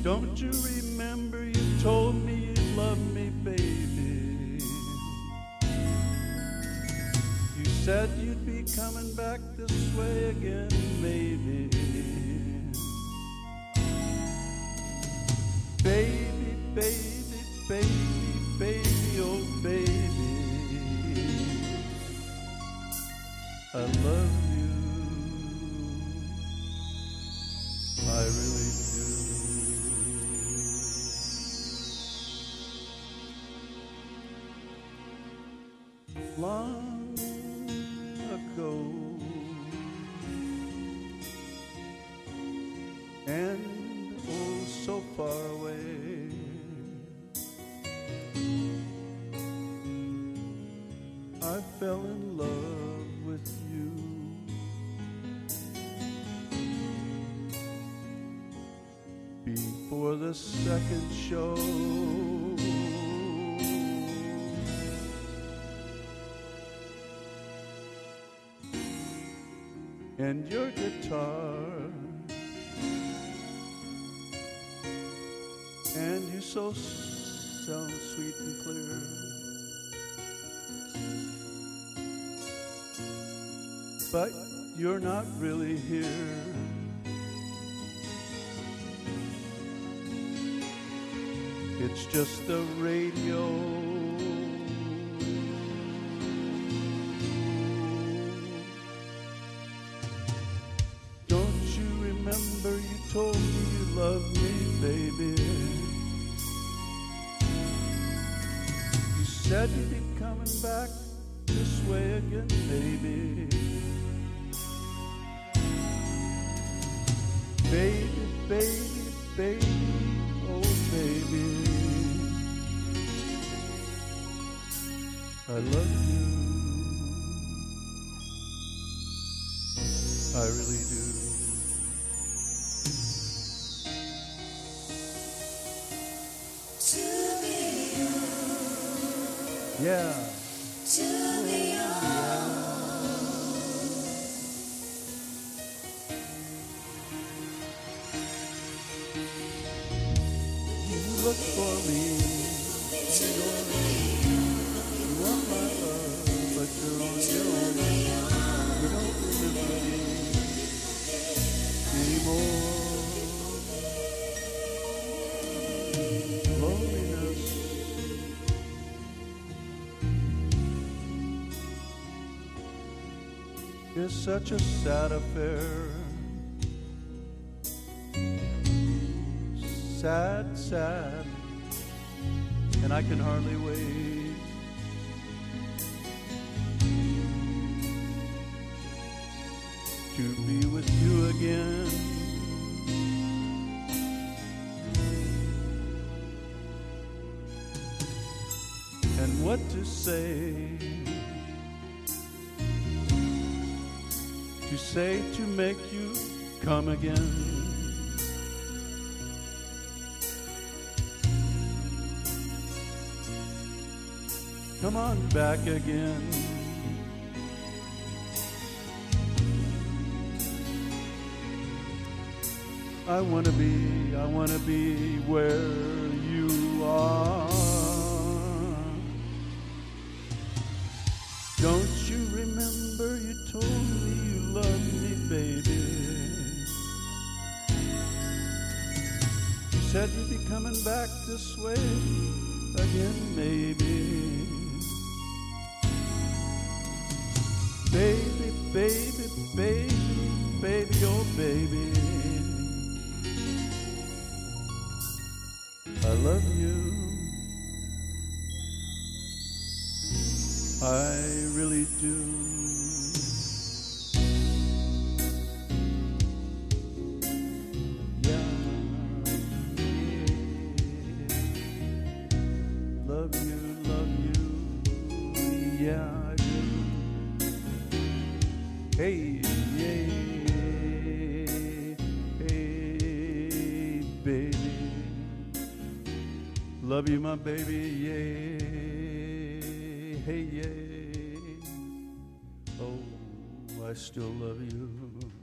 Don't you remember you told me you loved me, baby? You said you'd be coming back this way again, maybe. Baby, baby, baby, baby, oh baby, I love you, I really do. Long ago, and oh so far away, I fell in love with you. Before the second show, and your guitar, and you so sound sweet and clear. But you're not really here. It's just the radio. Don't you remember you told me you loved me, baby? You said you'd be coming back this way again, baby. Baby, baby, baby, oh baby, I love you, I really do. Yeah. Look for me, you want my love, but you're on your own. You don't remember me anymore. Loneliness is such a sad affair. Sad, sad, and I can hardly wait to be with you again. And what to say to make you come again. Come on back again. I wanna be where you are. Don't you remember you told me you loved me, baby? You said you'd be coming back this way again, maybe. Baby, baby, baby, baby, oh baby, I love you, I really do. Yeah, love you, yeah, I do. Hey, yeah, hey, baby, love you, my baby, yeah, hey, yeah, oh, I still love you.